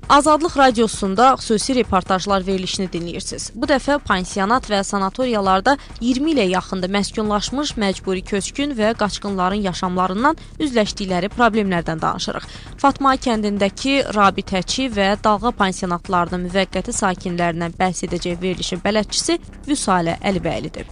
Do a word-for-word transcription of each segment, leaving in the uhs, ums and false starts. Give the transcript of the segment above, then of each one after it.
Azadlıq radiosunda xüsusi reportajlar verilişini dinləyirsiniz. Bu dəfə pansionat və sanatoriyalarda iyirmi ilə yaxında məskunlaşmış məcburi köçkün və qaçqınların yaşamlarından üzləşdikləri problemlərdən danışırıq. Fatma kəndindəki rabitəçi və dalğa pansionatlarının müvəqqəti sakinlərindən bəhs edəcək verilişin bələdçisi Vüsalə Əlibəylidir.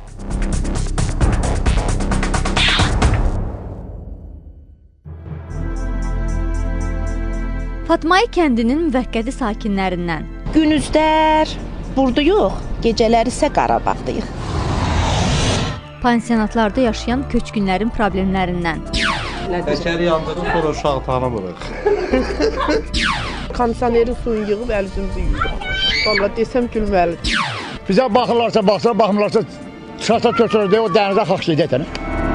Fatmay kəndinin müvəqqəti sakinlərindən. Günüzlər burada yox, gecələr isə Qarabağdayıq. Pansionatlarda yaşayan köçkünlərin problemlərindən. Təkəri yandırıb, sonra uşaq tanımırıq. Kondisionerin suyunu yığıb əlizimizi yuyuruq. Valla desəm gülməlidir. Bizə baxırlarsa, baxsın, baxmırlarsa, çıxarsa tötürür deyə o dənizə xaxşıydı etəni.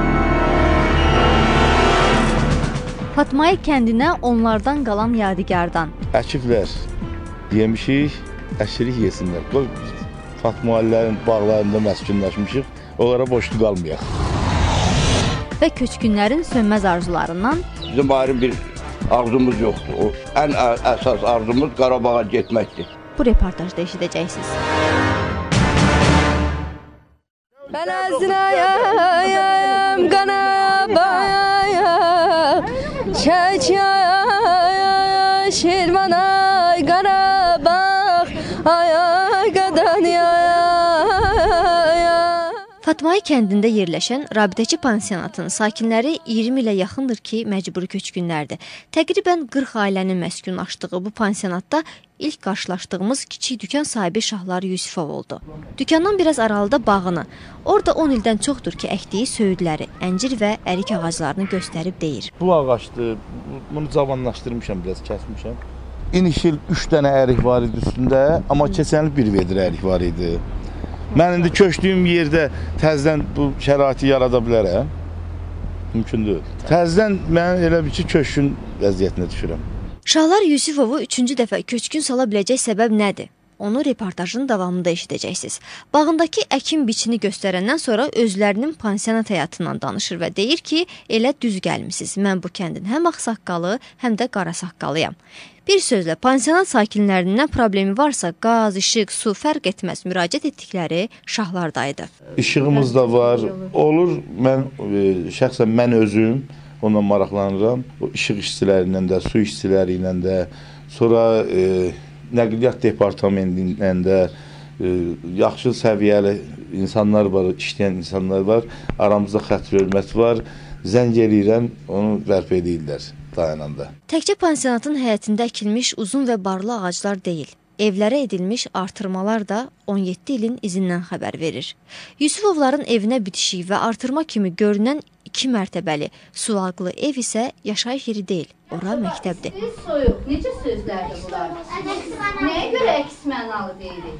Fatmay kəndinə onlardan qalan yadigardan. Əkiblər, yemişik, əşirik yesinlər. Qoy Fatmalıların bağlarında məskunlaşmışıq, onlara boşluq qalmayaq. Və köçkünlərin sönməz arzularından. Bizim ayrı bir arzumuz yoxdur. O, ən əsas arzumuz Qarabağa getməkdir. Bu reportajda eşidəcəksiniz. Mən əzinəyəm Qarabağa, Çəçəyə, Şirvanay, Qarabağ, ay qadan yaya. Fatmay kəndində yerləşən rabitəçi pansionatının sakinləri iyirmi ilə yaxındır ki, məcburi köçkünlərdir. Təqribən qırx ailənin məskunlaşdığı bu pansionatda ilk qarşılaşdığımız kiçik dükan sahibi Şahlar Yusifov oldu. Dükandan biraz aralıda bağını, orada on ildən çoxdur ki, əkdiyi söyüdləri, əncir və ərik ağaclarını göstərib deyir. Bu ağaçdır, bunu cavanlaşdırmışam, biraz kəsmişəm. İniş il üç dənə ərik var idi üstündə, amma keçən il bir vedrə ərik var idi. Mən indi köçdüyüm yerdə təzdən bu şəraiti yarada bilərəm. Mümkündür. Təzdən mən elə bir ki, köçkün vəziyyətinə düşürəm. Şahlar Yusifovu üçüncü dəfə köçkün sala biləcək səbəb nədir? Onu reportajın davamında eşidəcəksiniz. Bağındakı əkin biçini göstərəndən sonra özlərinin pansionat həyatından danışır və deyir ki, elə düz gəlmisiniz. Mən bu kəndin həm ağsaqqalı, həm də qara saqqalıyam. Bir sözlə, pansionat sakinlərindən problemi varsa, qaz, işıq, su fərq etməz müraciət etdikləri şahlardaydı. İşığımız da var. Olur, mən şəxsən mən özüm ondan maraqlanıram. O işıq işçilərindən də, su işçilərindən də, sonra e, nəqliyyat departamentindən də e, yaxşı səviyyəli insanlar var, işləyən insanlar var. Aramızda xətt hörmət var. Zəng eləyirəm, onu bərpa edirlər dayananda. Təkcə pansionatın həyətində əkilmiş uzun və barlı ağaclar deyil. Evlərə edilmiş artırmalar da on yeddi ilin izindən xəbər verir. Yusifovların evinə bitişik və artırma kimi görünən iki mərtəbəli sulaqlı ev isə yaşayış yeri deyil, ora məktəbdir. Soyuq, necə sözlərdir bunlar? Nəyə görə əks mənalı deyirik?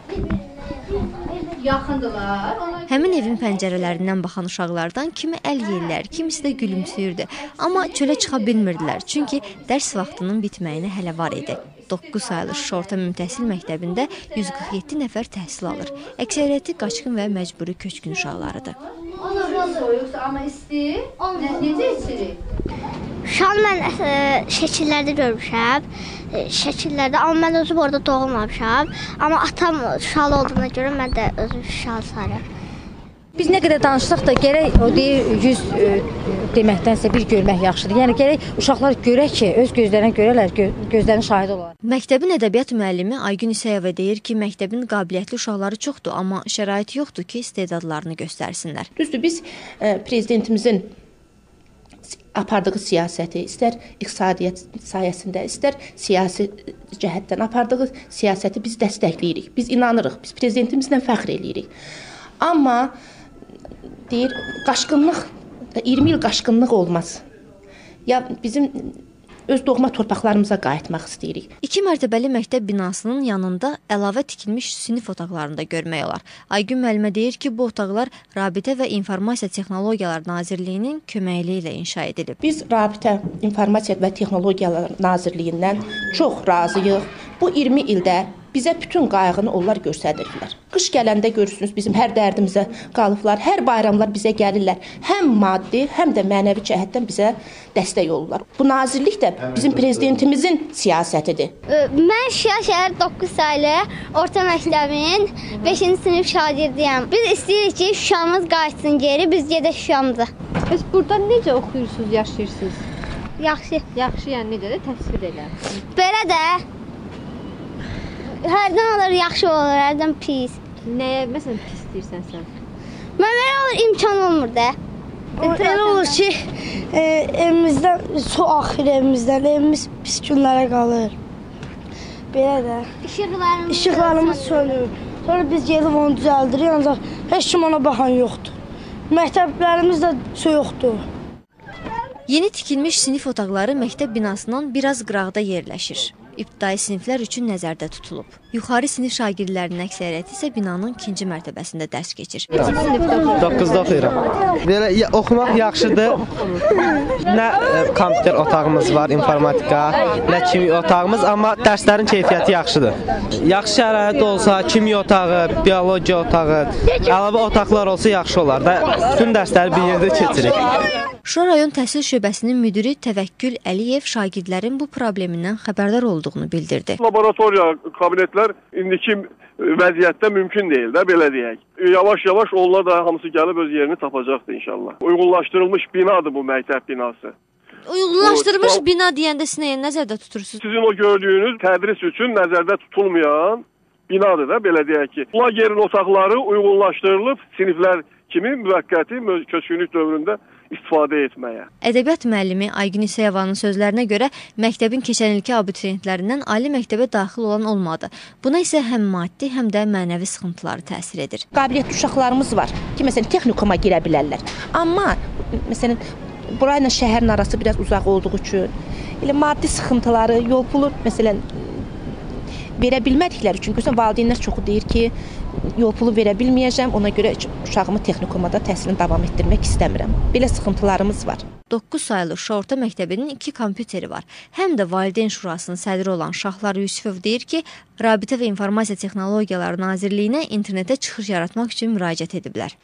Yaxındılar. Həmin evin pəncərələrindən baxan uşaqlardan kimi əl yeyirlər, kimisi də gülümsüyürdü. Amma çölə çıxa bilmirdilər, çünki dərs vaxtının bitməyinə hələ var idi. doqquz saylı Şuşa Orta Mümtəhsil Məktəbində yüz qırx yeddi nəfər təhsil alır. Əksəriyyəti qaçqın və məcburi köçkün uşaqlarıdır. Soyuqsa, amma isti, necə içirik? Şal mən şəkillərdə görmüşəm, şəkillərdə, amma mən özüm orada doğulmamışam. Amma atam şal olduğuna görə mən də özüm şal sarım. Biz nə qədər danışsaq da gərək o deyir yüz e, deməkdənsə bir görmək yaxşıdır. Yəni gərək uşaqlar görək ki, öz gözlərinə görərlər, gö gözlərin şahid olarlar. Məktəbin ədəbiyyat müəllimi Aygün İsəyeva deyir ki, məktəbin qabiliyyətli uşaqları çoxdur, amma şərait yoxdur ki, istedadlarını göstərsinlər. Düzdür, biz e, prezidentimizin apardığı siyasəti, istər iqtisadiyyat sayəsində, istər siyasi cəhətdən apardığı siyasəti biz dəstəkləyirik. Biz inanırıq, biz prezidentimizlə fəxr eləyirik. Amma deyir, qaçqınlıq, iyirmi il qaçqınlıq olmaz. Ya bizim öz doğma torpaqlarımıza qayıtmaq istəyirik. İki mərtəbəli məktəb binasının yanında əlavə tikilmiş sinif otaqlarında görmək olar. Aygün müəllimə deyir ki, bu otaqlar Rabitə və İnformasiya Texnologiyalar Nazirliyinin köməkliyi ilə inşa edilib. Biz Rabitə İnformasiya və Texnologiyalar Nazirliyindən çox razıyıq. Bu iyirmi ildə bizə bütün qayğını onlar göstərirdilər. Qış gələndə görürsünüz bizim hər dərdimizə qalıblar, hər bayramlar bizə gəlirlər. Həm maddi, həm də mənəvi cəhətdən bizə dəstək olurlar. Bu nazirlik də bizim prezidentimizin siyasətidir. Mən Şuşa şəhər doqquz saylı orta məktəbin beşinci sinif şagirdiyəm. Biz istəyirik ki, Şuşamız qayıtsın geri, biz gedək Şuşamıza. Bəs burada necə oxuyursunuz, yaşayırsınız? Yaxşı. Yaxşı, yəni necə də təsvir elə. Belə də hərdən olur yaxşı olur, hərdən pis. Nəyə məsələn pis deyirsən sən? Mən belə olur imkan olmur da. Elə olur ki, e, evimizdən su axır evimizdən, evimiz pis günlərə qalır. Belə də. İşıqlarımız, İşıqlarımız sönür. Sonra biz gelib onu düzəldirik, ancaq heç kim ona baxan yoxdur. Məktəblərimiz də soyuqdur. Yeni tikilmiş sinif otaqları məktəb binasından biraz qıraqda yerləşir. İbtidai siniflər üçün nəzərdə tutulub. Yuxarı sinif şagirdlərinin əksəriyyəti isə binanın ikinci mərtəbəsində dərs keçir. doqquzda oxuyuram. Belə oxumaq yaxşıdır. Nə kompüter otağımız var, informatika, nə kimya otağımız, amma dərslərin keyfiyyəti yaxşıdır. Yaxşı şərait olsa, kimya otağı, biologiya otağı, əlavə otaqlar olsa yaxşı olar da. Bütün dərsləri bir yerdə keçirik. Şuşa rayon təhsil şöbəsinin müdiri Təvəkkül Əliyev şagirdlərin bu problemindən xəbərdar olduğunu bildirdi. Laboratoriya kabinetlər indiki vəziyyətdə mümkün deyil də, belə deyək. Yavaş-yavaş onlar da hamısı gəlib öz yerini tapacaqdır inşallah. Uyğunlaşdırılmış binadır bu məktəb binası. Uyğunlaşdırılmış o, bina deyəndə siz nəyə nəzərdə tutursunuz? Sizin o gördüyünüz tədris üçün nəzərdə tutulmayan binadır da, belə deyək ki. Lagerin otaqları uyğunlaşdırılıb siniflər kimi müvəqqəti köçkünlük dövründə istifadə etməyə. Ədəbiyyat müəllimi Aygün İsayevanın sözlərinə görə məktəbin keçən ilki abituriyentlərindən ali məktəbə daxil olan olmadı. Buna isə həm maddi, həm də mənəvi sıxıntıları təsir edir. Qabiliyyətli uşaqlarımız var ki, məsələn, texnikuma girə bilərlər. Amma məsələn, burayla şəhərin arası biraz uzaq olduğu üçün elə maddi sıxıntıları, yol pulu məsələn verə bilmədikləri üçün görürsən valideynlər çoxu deyir ki, yol pulu verə bilməyəcəm, ona görə uşağımı texnikumada təhsilini davam etdirmək istəmirəm. Belə sıxıntılarımız var. doqquz saylı Şuşa Orta Məktəbinin iki kompüteri var. Həm də Valideyn Şurasının sədri olan Şahlar Yusifov deyir ki, Rabitə və İnformasiya Texnologiyaları Nazirliyinə internetə çıxış yaratmaq üçün müraciət ediblər.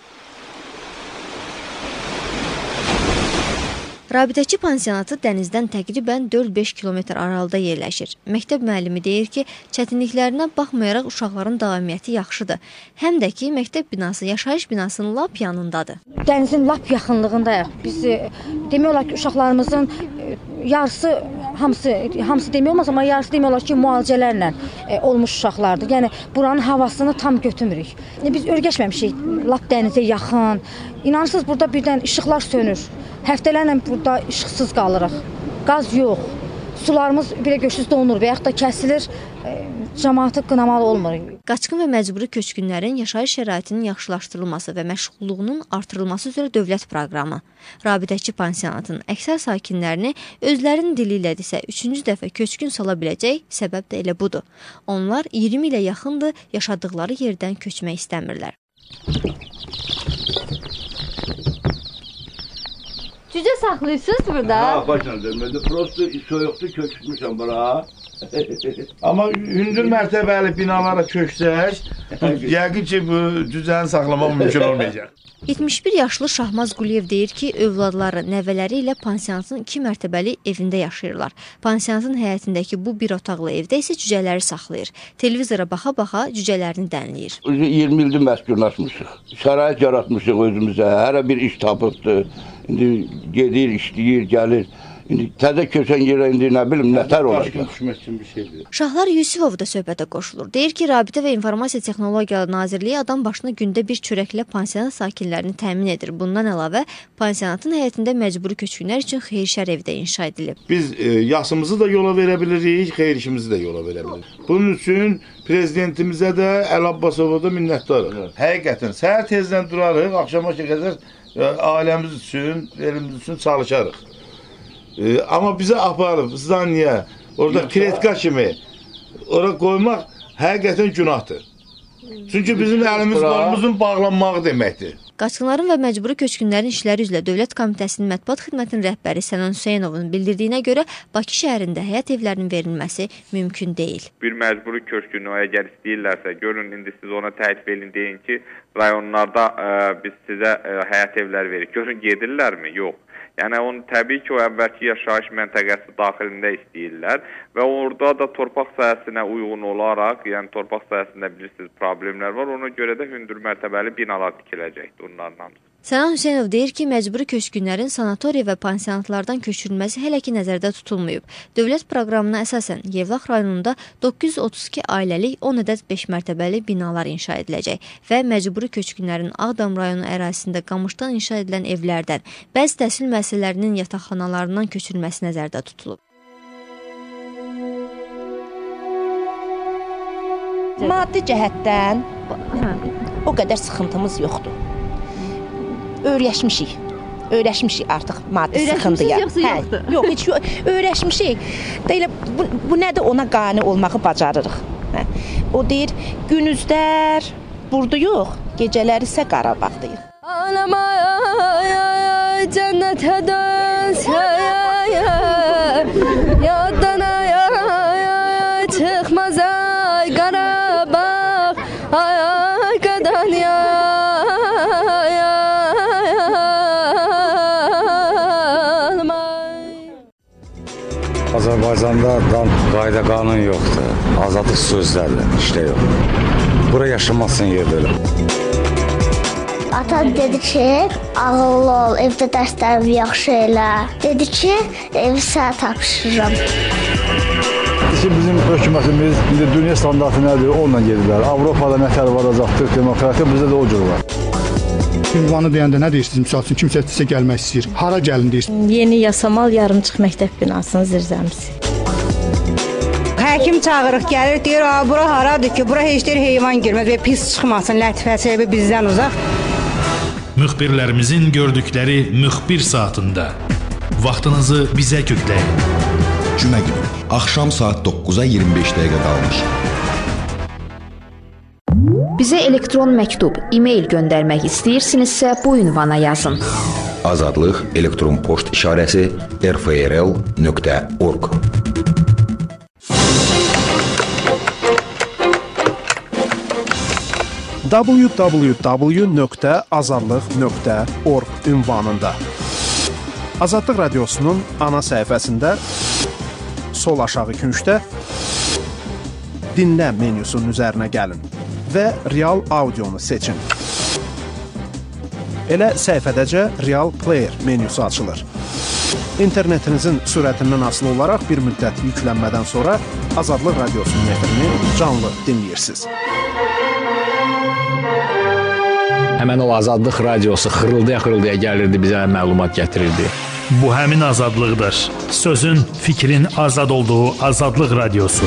Rabitəçi pansionatı dənizdən təqribən dörd-beş kilometr aralıda yerləşir. Məktəb müəllimi deyir ki, çətinliklərinə baxmayaraq uşaqların davamiyyəti yaxşıdır. Həm də ki, məktəb binası yaşayış binasının lap yanındadır. Dənizin lap yaxınlığındayıq. Biz demək olar ki, uşaqlarımızın yarısı, hamısı, hamısı demək olmaz, amma yarısı demək olar ki, müalicələrlə olmuş uşaqlardır. Yəni, buranın havasını tam götürmürük. Biz örgəşməmişik, lap dənizə yaxın. İnanırsınız, burada birdən işıqlar sönür. Həftələrlə burada işıqsız qalırıq. Qaz yox. Sularımız belə göçsüz donur və yaxud da kəsilir, cəmaatı qınamalı olmur. Qaçqın və məcburi köçkünlərin yaşayış şəraitinin yaxşılaşdırılması və məşğulluğunun artırılması üzrə dövlət proqramı. Rabitəçi pansionatının əksər sakinlərini özlərinin dili ilə desə üçüncü dəfə köçkün sala biləcək səbəb də elə budur. Onlar iyirmi ilə yaxındır yaşadıqları yerdən köçmək istəmirlər. Cücə saxlayırsınız burada? Ha, başına dönmədə. Prosto soyuqdur, köçmüşəm bura. Amma hündür mərtəbəli binalara köçsək, yəqin ki, bu cüzəni saxlamaq mümkün olmayacaq. yetmiş bir yaşlı Şahmaz Quliyev deyir ki, övladları, nəvələri ilə pansionatın iki mərtəbəli evində yaşayırlar. Pansionatın həyətindəki bu bir otaqlı evdə isə cücələri saxlayır. Televizora baxa-baxa cücələrini dənləyir. iyirmi ildir məskunlaşmışıq. Şərait yaratmışıq özümüzə. Hərə bir iş tapıbdır. İndi gedir, işləyir, gəlir. İndi təzə köçən yerə indi nə bilim, nətər olacaq. Şahlar Yusifov da söhbətə qoşulur. Deyir ki, Rabitə və İnformasiya Texnologiyaları Nazirliyi adam başına gündə bir çörəklə pansionat sakinlərini təmin edir. Bundan əlavə, pansionatın həyətində məcburi köçkünlər üçün xeyirşər evdə inşa edilib. Biz e, yaşımızı da yola verə bilirik, xeyir işimizi də yola verə bilirik. Bunun üçün prezidentimizə də Əli Abbasova da minnətdarıq. Həqiqətən, səhər tezdən durarıq, axşama qədər ailəmiz üçün, elimiz üçün çalışarıq. Ee, amma bizə aparıb, zdaniyə, orada kletka kimi ora qoymaq həqiqətən günahdır. Çünki bizim əlimiz qolumuzun bağlanmağı deməkdir. Qaçqınların və məcburi köçkünlərin işləri üzrə Dövlət Komitəsinin mətbuat xidmətinin rəhbəri Sənan Hüseynovun bildirdiyinə görə Bakı şəhərində həyət evlərinin verilməsi mümkün deyil. Bir məcburi köçkünü əgər istəyirlərsə, görün indi siz ona təklif edin, deyin ki, rayonlarda ə, biz sizə ə, həyət evləri veririk. Görün gedirlərmi? Yox. Yəni onu təbii ki, o əvvəlki yaşayış məntəqəsi daxilində istəyirlər və orada da torpaq sahəsinə uyğun olaraq, yəni torpaq sahəsində bilirsiniz problemlər var, ona görə də hündür mərtəbəli binalar tikiləcəkdir onlarla. Sənan Hüseynov deyir ki, məcburi köçkünlərin sanatoriya və pansionatlardan köçürülməsi hələ ki nəzərdə tutulmayıb. Dövlət proqramına əsasən Yevlax rayonunda doqquz yüz otuz iki ailəlik on ədəd beş mərtəbəli binalar inşa ediləcək və məcburi köçkünlərin Ağdam rayonu ərazisində qamışdan inşa edilən evlərdən, bəzi təhsil müəssisələrinin yataqxanalarından köçürülməsi nəzərdə tutulub. Maddi cəhətdən o qədər sıxıntımız yoxdur. Öyrəşmişik. Öyrəşmişik artıq maddi sıxıntıya. Öyrəşmişik yoxsa yoxdur? Yox, heç yox. Öyrəşmişik. Deyil, bu, bu nədir ona qane olmağı bacarırıq. Hə. O deyir, günüzlər burada yox, gecələr isə Qarabağdayıq. Anam ay ay ay cənnətə dönsə yaddan ay ay ay çıxmaz ay Qarabağ ay ay qadan ya. Azərbaycanda qayda qanun yoxdur. Azadlıq sözlərlə işdə yox. Bura yaşamasın yer belə. Ata dedi ki, ağıllı ol, evdə dərslərimi yaxşı elə. Dedi ki, evi sənə tapşırıram. Bizim hökumətimiz indi dünya standartı nədir, onunla gedirlər. Avropada nətər varacaqdır, demokratiya bizdə də o cür var. Ünvanı deyəndə nə deyirsiniz? Misal üçün kimsə sizə gəlmək istəyir. Hara gəlin deyirsiniz? Yeni Yasamal yarımçıq məktəb binasının zirzəmisi. Həkim çağırıq, gəlir, deyir, bura haradır ki, bura heç deyir heyvan girməz və pis çıxmasın, lətifəsi bizdən uzaq. Müxbirlərimizin gördükləri müxbir saatında vaxtınızı bizə kökləyin. Cümə günü, axşam saat doqquza iyirmi beş dəqiqə qalmış. Bizə elektron məktub, e-mail göndərmək istəyirsinizsə bu ünvana yazın. Azadlıq elektron poçt işarəsi r f r l nöqtə org. w w w nöqtə azadlıq nöqtə org ünvanında. Azadlıq radiosunun ana səhifəsində sol aşağı küncdə dinlə menyusunun üzərinə gəlin və real audionu seçin. Elə səhifədəcə Real Player menyusu açılır. İnternetinizin sürətindən asılı olaraq bir müddət yüklənmədən sonra Azadlıq radiosunun efrini canlı dinləyirsiniz. Həmən o Azadlıq radiosu xırıldaya-xırıldaya gəlirdi, bizə məlumat gətirirdi. Bu həmin azadlıqdır. Sözün, fikrin azad olduğu Azadlıq radiosu.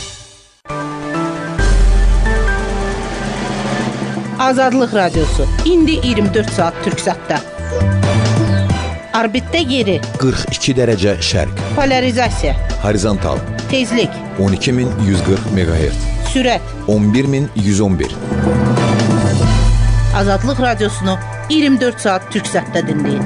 Azadlıq radiosu. İndi iyirmi dörd saat Türksatda. Orbitdə yeri. qırx iki dərəcə şərq. Polarizasiya. Horizontal. Tezlik. on iki min yüz qırx meqahertz. Sürət. on bir min yüz on bir. Azadlıq radiosunu iyirmi dörd saat Türksatda dinləyin.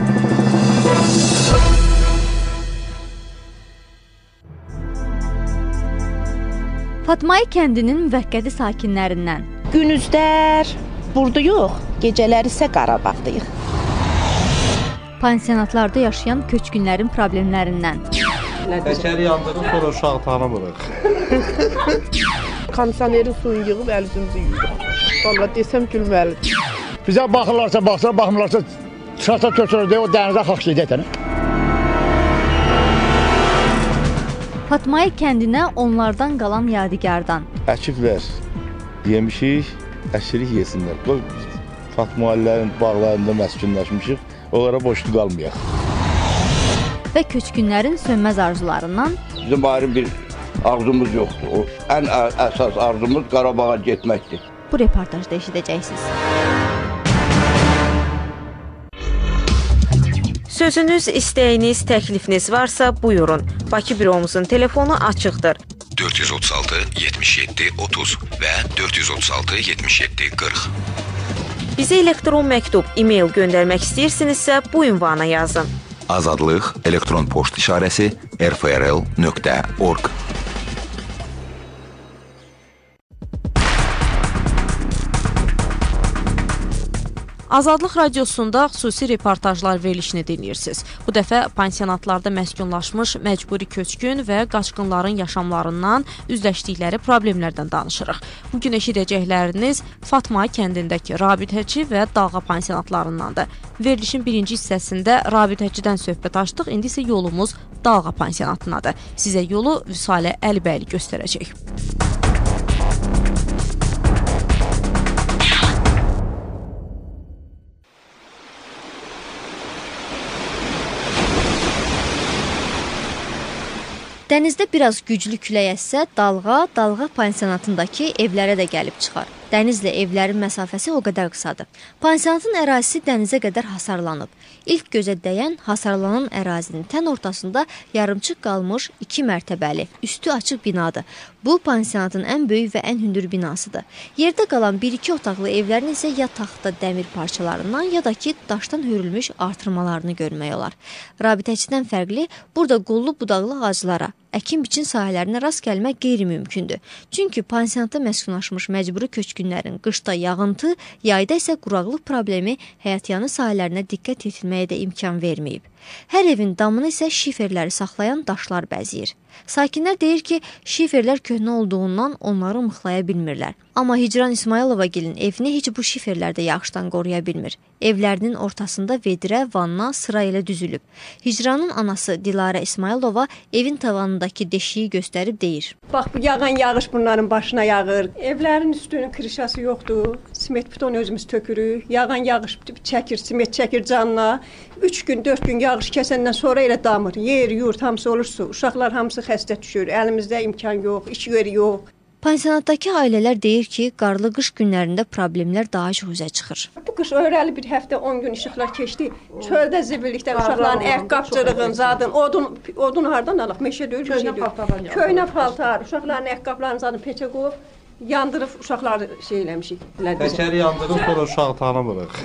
Fatmay kəndinin müvəqqəti sakinlərindən. Günüzlər burada yox, gecələr isə Qarabağdayıq. Pansionatlarda yaşayan köçkünlərin problemlərindən. Təkəri yandırıb, sonra uşaq tanımırıq. Kondisionerin suyunu yığıb əlizimizi yuyuruq. Valla desəm gülməlidir. Bizə baxırlarsa, baxsınlar, baxmırlarsa çıxarsa tökülür deyə o dənizə xalq gedək. Fatmay kəndinə onlardan qalan yadigardan. Əkiblər, yemişik, əşirik yesinlər. Bu Fatmalıların bağlarında məskunlaşmışıq, onlara boşluq qalmayaq. Və köçkünlərin sönməz arzularından. Bizim ayrı bir arzumuz yoxdur. O, ən əsas arzumuz Qarabağa getməkdir. Bu reportajda eşidəcəksiniz. Sözünüz, istəyiniz, təklifiniz varsa buyurun. Bakı büromuzun telefonu açıqdır. dörd yüz otuz altı yetmiş yeddi otuz və dörd yüz otuz altı yetmiş yeddi qırx. Bizə elektron məktub, e-mail göndərmək istəyirsinizsə bu ünvana yazın. Azadlıq elektron poçt işarəsi r f r l nöqtə org. Azadlıq radiosunda xüsusi reportajlar verilişini dinləyirsiniz. Bu dəfə pansionatlarda məskunlaşmış məcburi köçkün və qaçqınların yaşamlarından üzləşdikləri problemlərdən danışırıq. Bugün eşidəcəkləriniz Fatma kəndindəki rabitəçi və dalğa pansionatlarındandır. Verilişin birinci hissəsində rabitəçidən söhbət açdıq, indi isə yolumuz dalğa pansionatınadır. Sizə yolu Vüsalə Əlibəyli göstərəcək. Dənizdə biraz güclü külək əssə, dalğa, dalğa pansionatındakı evlərə də gəlib çıxar. Dənizlə evlərin məsafəsi o qədər qısadır. Pansionatın ərazisi dənizə qədər hasarlanıb. İlk gözə dəyən hasarlanan ərazinin tən ortasında yarımçıq qalmış iki mərtəbəli, üstü açıq binadır. Bu, pansionatın ən böyük və ən hündür binasıdır. Yerdə qalan bir-iki otaqlı evlərin isə ya taxta dəmir parçalarından, ya da ki, daşdan hörülmüş artırmalarını görmək olar. Rabitəçidən fərqli, burada qollu budaqlı ağaclara, əkin-biçin sahələrinə rast gəlmək qeyri-mümkündür. Çünki pansionatda məskunlaşmış məcburi köçkünlərin qışda yağıntı, yayda isə quraqlıq problemi həyatyanı sahələrinə diqqət yetirməyə də imkan verməyib. Hər evin damını isə şiferləri saxlayan daşlar bəzəyir. Sakinlər deyir ki, şiferlər köhnə olduğundan onları mıxlaya bilmirlər. Amma Hicran İsmayılovagilin evini heç bu şiferlər də yağışdan qoruya bilmir. Evlərinin ortasında vedrə, vanna sıra ilə düzülüb. Hicranın anası Dilarə İsmayılova evin tavanındakı deşiyi göstərib deyir. Bax, bu yağan yağış bunların başına yağır. Evlərin üstünün krişası yoxdur. Simet beton özümüz tökürük. Yağan yağış çəkir, simet çəkir canına. Üç gün, dörd gün yağış kəsəndən sonra elə damır. Yer, yurt, hamısı olur su. Uşaqlar hamısı xəstə düşür. Əlimizdə imkan yox, iş yeri yox. Pansionatdakı ailələr deyir ki, qarlı qış günlərində problemlər daha çox üzə çıxır. Bu qış öyrəli bir həftə on gün işıqlar keçdi. Çöldə zibillikdə uşaqların ayaqqabçılığın, zadın, odun, odun hardan alaq? Meşə deyil, bir şey deyil. Köynə paltar, uşaqların ayaqqablarını zadın peçə qoyub, yandırıb uşaqları şey eləmişik. Təkəri yandırıb, sonra uşaq tanımırıq.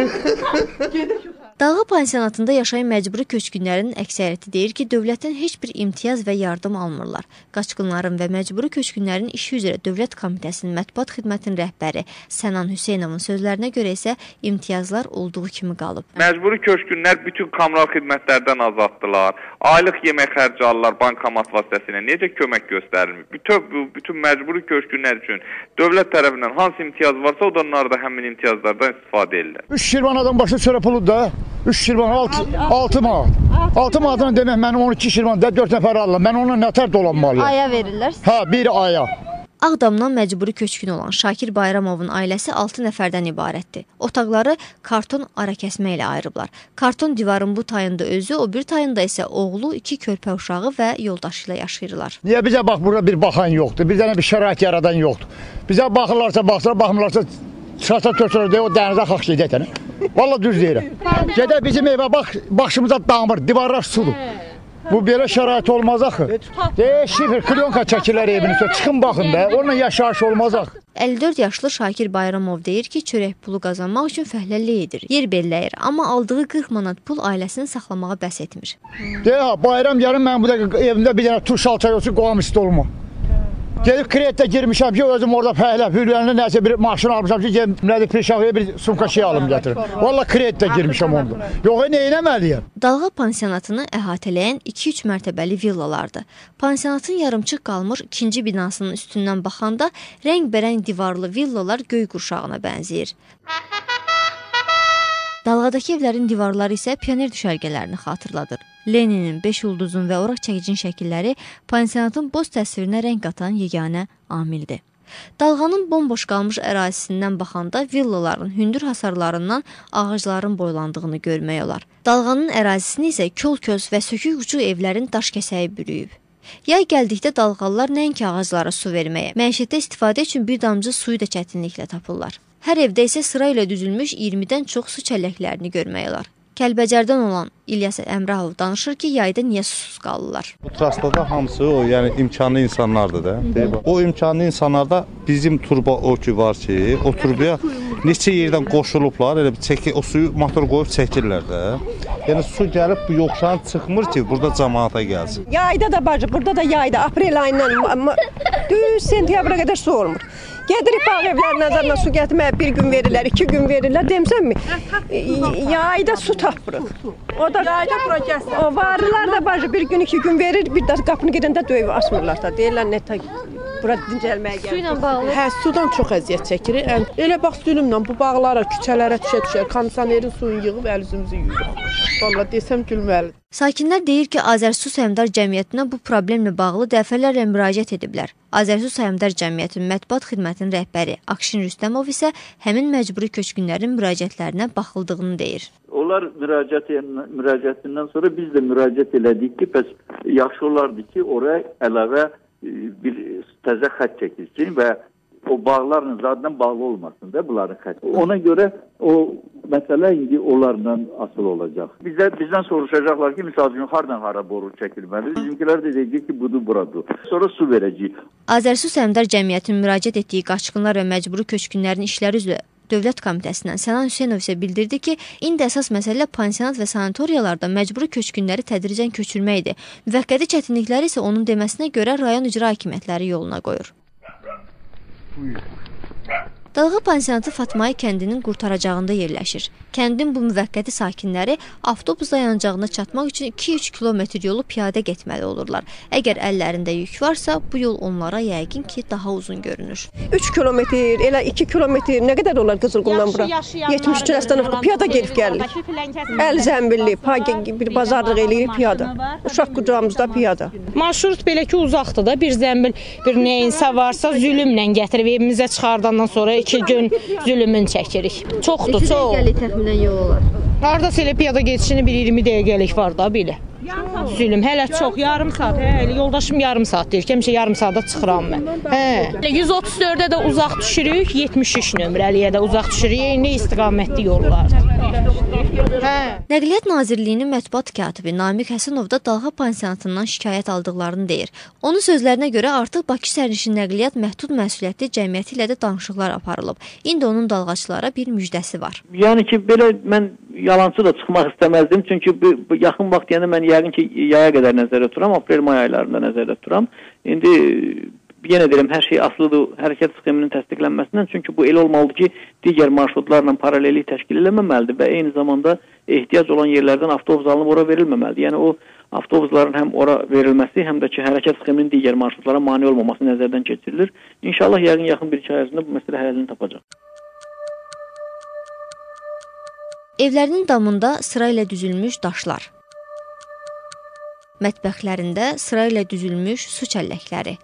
Dalğa pansionatında yaşayan məcburi köçkünlərin əksəriyyəti deyir ki, dövlətdən heç bir imtiyaz və yardım almırlar. Qaçqınların və məcburi köçkünlərin işi üzrə Dövlət Komitəsinin mətbuat xidmətinin rəhbəri Sənan Hüseynovun sözlərinə görə isə imtiyazlar olduğu kimi qalıb. Məcburi köçkünlər bütün kommunal xidmətlərdən azaddılar. Aylıq yemək xərci alırlar bankomat vasitəsilə. Necə kömək göstərilmir? Bütün, bütün məcburi köçkünlər üçün dövlət tərəfindən hansı imtiyaz varsa, onlar da həmin imtiyazlardan istifadə edirlər. üç şirvan adam başı çörə pulu da. üç şirvan, altı manat. altı manatdan demək mənim on iki şirvan da dörd nəfər alırlar. Mən ona nətər dolanmalıyam? Aya verirlər? Hə, bir aya. Ağdamdan məcburi köçkün olan Şakir Bayramovun ailəsi altı nəfərdən ibarətdir. Otaqları karton arakəsmə ilə ayırıblar. Karton divarın bu tayında özü, o bir tayında isə oğlu, iki körpə uşağı və yoldaşı ilə yaşayırlar. Niyə bizə bax, burada bir baxan yoxdur, bir dənə bir şərait yaradan yoxdur. Bizə baxırlarsa, baxsınlar, baxmırlarsa çata tökülür deyə o dənizə xalq gedək dənə. Valla düz deyirəm. Gedək bizim evə bax, başımıza damır, divarlar sudur. Bu belə şərait olmaz axı. Deyək, şifr, klyonka çəkirlər evin üstə, çıxın baxın da, onunla yaşayış olmaz axı. əlli dörd yaşlı Şakir Bayramov deyir ki, çörək pulu qazanmaq üçün fəhləlik edir, yer belləyir, amma aldığı qırx manat pul ailəsini saxlamağa bəs etmir. Deyək, bayram gəlin, mən bu da evimdə bir dənə tuş alçay olsun, qoğam isti olma. Gelib kreditdə girmişəm ki, özüm orada fəhlə, hürüyənli nəsə bir maşın almışam ki, gelib nədir, Pirşaxıya bir sumka şey alım gətirim. Valla kreditdə girmişəm onda. Yox, nə eləməliyəm? Dalğa pansionatını əhatələyən iki üç mərtəbəli villalardır. Pansionatın yarımçıq qalmış ikinci binasının üstündən baxanda rəng-bərəng divarlı villalar göy qurşağına bənzəyir. Dalğadakı evlərin divarları isə pioner düşərgələrini xatırladır. Leninin, beş ulduzun və oraq çəkicin şəkilləri pansionatın boz təsvirinə rəng qatan yeganə amildir. Dalğanın bomboş qalmış ərazisindən baxanda villaların hündür hasarlarından ağacların boylandığını görmək olar. Dalğanın ərazisini isə kol-köz və sökük ucu evlərin daş kəsəyi bürüyüb. Yay gəldikdə dalğalılar nəinki ağaclara su verməyə, məişətdə istifadə üçün bir damcı suyu da çətinliklə tapırlar. Hər evdə isə sıra ilə düzülmüş iyirmidən çox su çəlləklərini görmək olar. Kəlbəcərdən olan İlyas Əmrahov danışır ki, yayda niyə susuz qalırlar? Bu trastada hamısı o, yəni imkanlı insanlardır da. O imkanlı insanlarda bizim turba o ki var ki, o turbaya neçə yerdən qoşulublar, elə bir çəki, o suyu motor qoyub çəkirlər də. Yəni su gəlib bu yoxuşan çıxmır ki, burada cəmaata gəlsin. Yayda da bacı, burada da yayda aprel ayından düz sentyabra qədər su olmur. Gedirik bağ evlərin nəzərinə su gətirməyə bir gün verirlər, iki gün verirlər, demsən mi? Yayda su tapırıq. O da yayda bura gəlsin. O varlılar da bacı bir gün, iki gün verir, bir də qapını gedəndə döyüb asmırlar da. Deyirlər nə ta bura dincəlməyə gəlir. Su ilə bağlı. Hə, sudan çox əziyyət çəkirik. Elə bax zülümlə bu bağlara, küçələrə düşə-düşə kondisionerin suyunu yığıb əl üzümüzü yuyuruq. Vallahi desəm gülməlidir. Sakinlər deyir ki, Azərsu Səhmdar Cəmiyyətinə bu problemlə bağlı dəfələrlə müraciət ediblər. Azərsu Səhmdar Cəmiyyətinin mətbuat xidmətinin rəhbəri Akşin Rüstəmov isə həmin məcburi köçkünlərin müraciətlərinə baxıldığını deyir. Onlar müraciət müraciətindən sonra biz də müraciət elədik ki, bəs yaxşı olardı ki, oraya əlavə bir təzə xətt çəkilsin və o bağlarla zaten bağlı olmasın da bunların xətti. Ona görə o məsələ indi onlarla asıl olacaq. Bizə, bizdən soruşacaqlar ki, misal üçün, hardan hara boru çəkilməli? Bizimkilər də deyəcək ki, budur, buradır. Sonra su verəcəyik. Azərsu Səhmdar Cəmiyyətinin müraciət etdiyi qaçqınlar və məcburi köçkünlərin işləri üzrə Dövlət Komitəsindən Sənan Hüseynov isə bildirdi ki, indi əsas məsələ pansionat və sanatoriyalarda məcburi köçkünləri tədricən köçürməkdir. Müvəqqəti çətinlikləri isə onun deməsinə görə rayon icra hakimiyyətləri yoluna qoyur. Dalğa pansionatı Fatmay kəndinin qurtaracağında yerləşir. Kəndin bu müvəqqəti sakinləri avtobus dayanacağına çatmaq üçün iki üç kilometr yolu piyada getməli olurlar. Əgər əllərində yük varsa, bu yol onlara yəqin ki, daha uzun görünür. üç kilometr, elə iki kilometr, nə qədər olar Qızılqumdan bura? yetmiş üç rəstanov piyada gelib gəlirik. Əl zəmbilli, bir bazarlıq eləyirik piyada. Uşaq qucağımızda piyada. Marşrut belə ki, uzaqdır da, bir zəmbil, bir neyinsə varsa zülümlə gətirib evimizə çıxardandan sonra iki gün zülümün çəkirik. Çoxdur, çox. Neçə dəqiqəlik təxminən yol olar? Hardasa elə piyada geçişini bir iyirmi dəqiqəlik var da belə. Zülüm hələ çox, yarım saat, hə, yoldaşım yarım saat deyir ki, həmişə yarım saata çıxıram mən. Hə. yüz otuz dördə də uzaq düşürük, yetmiş üç nömrəliyə də uzaq düşürük, eyni istiqamətli yollar. Hə. Nəqliyyat Nazirliyinin mətbuat katibi Namiq Həsənov da Dalğa pansionatından şikayət aldıqlarını deyir. Onun sözlərinə görə artıq Bakı Sərnişin Nəqliyyat Məhdud Məsuliyyətli Cəmiyyəti ilə də danışıqlar aparılıb. İndi onun dalğaçılara bir müjdəsi var. Yəni ki, belə mən yalancı da çıxmaq istəməzdim. Çünki bu, bu yaxın vaxt yəni mən yəqin ki, yaya qədər nəzərdə tuturam, aprel-may aylarında nəzərdə tuturam. İndi yenə deyirəm, hər şey asılıdır hərəkət sxeminin təsdiqlənməsindən. Çünki bu elə olmalıdır ki, digər marşrutlarla paralellik təşkil eləməməlidir və eyni zamanda ehtiyac olan yerlərdən avtobus alınıb ora verilməməlidir. Yəni o avtobusların həm ora verilməsi, həm də ki, hərəkət sxeminin digər marşrutlara mane olmaması nəzərdən keçirilir. İnşallah yəqin yaxın bir iki ay ərzində bu məsələ həllini tapacaq. Evlərinin damında sırayla düzülmüş daşlar. Mətbəxlərində sırayla düzülmüş su çəlləkləri.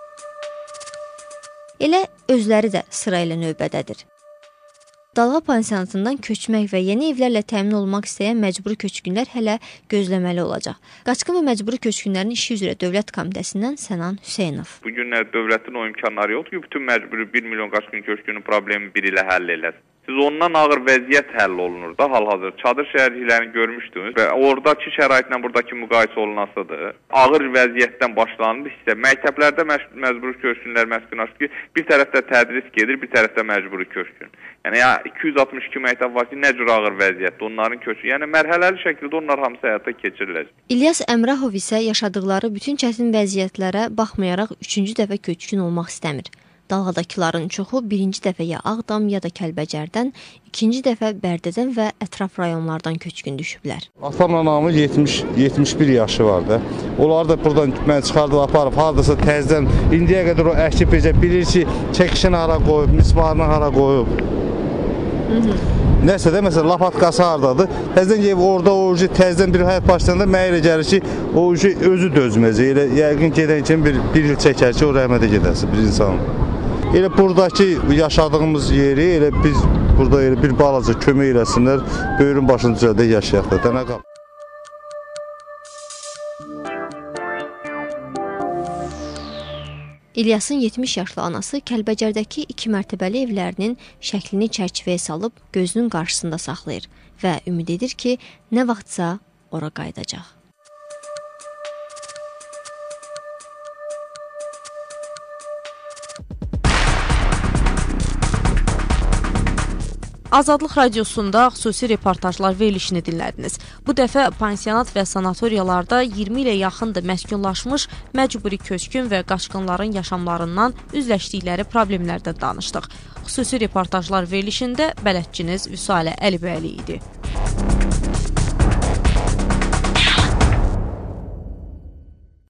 Elə özləri də sırayla növbədədir. Dalğa pansionatından köçmək və yeni evlərlə təmin olmaq istəyən məcburi köçkünlər hələ gözləməli olacaq. Qaçqın və məcburi köçkünlərin işi üzrə Dövlət Komitəsindən Sənan Hüseynov. Bu günlər dövlətin o imkanları yoxdur ki, bütün məcburi bir milyon qaçqın köçkünün problemi bir ilə həll eləsin. Siz ondan ağır vəziyyət həll olunur da hal-hazır. Çadır şəhərciklərini görmüşdünüz və oradakı şəraitlə buradakı müqayisə olunasıdır. Ağır vəziyyətdən başlanır isə məktəblərdə məcburi köçkünlər məskunlaşır ki, bir tərəfdə tədris gedir, bir tərəfdə məcburi köçkün. Yəni ya iki yüz altmış iki məktəb var ki, nə cür ağır vəziyyətdə onların köçü. Yəni mərhələli şəkildə onlar hamısı həyata keçiriləcək. İlyas Əmrahov isə yaşadıkları bütün çətin vəziyyətlərə baxmayaraq üçüncü dəfə köçkün olmaq istəmir. Dalğadakıların çoxu birinci dəfə ya Ağdam, ya da Kəlbəcərdən, ikinci dəfə Bərdədən və ətraf rayonlardan köçkün düşüblər. Atamla anamın yetmiş yetmiş bir yaşı var da. Onları da buradan mən çıxardıb aparıb, hardasa təzədən indiyə qədər o əkib becə bilir ki, çəkişini hara qoyub, mismarını hara qoyub. Nəsə də, məsələn, lapatkası hardadır. Təzədən gəlib orada o ucu təzədən bir həyat başlayanda mənə elə gəlir ki, o ucu özü dözməyəcək. Elə yəqin gedən üçün bir, bir il çəkər ki, o rəhmətə gedəsin bir insanın. Elə buradakı yaşadığımız yeri, elə biz burada elə bir balaca kömək eləsinlər, böyrün başını düzəldə yaşayaq da. Dənə qal. İlyasın yetmiş yaşlı anası Kəlbəcərdəki iki mərtəbəli evlərinin şəklini çərçivəyə salıb gözünün qarşısında saxlayır. və ümid edir ki, nə vaxtsa ora qayıdacaq. Azadlıq radiosunda xüsusi reportajlar verilişini dinlədiniz. Bu dəfə pansionat və sanatoriyalarda iyirmi ilə yaxındır məskunlaşmış, məcburi köçkün və qaçqınların yaşamlarından üzləşdikləri problemlərdən danışdıq. Xüsusi reportajlar verilişində bələdçiniz Vüsalə Əlibəyli idi.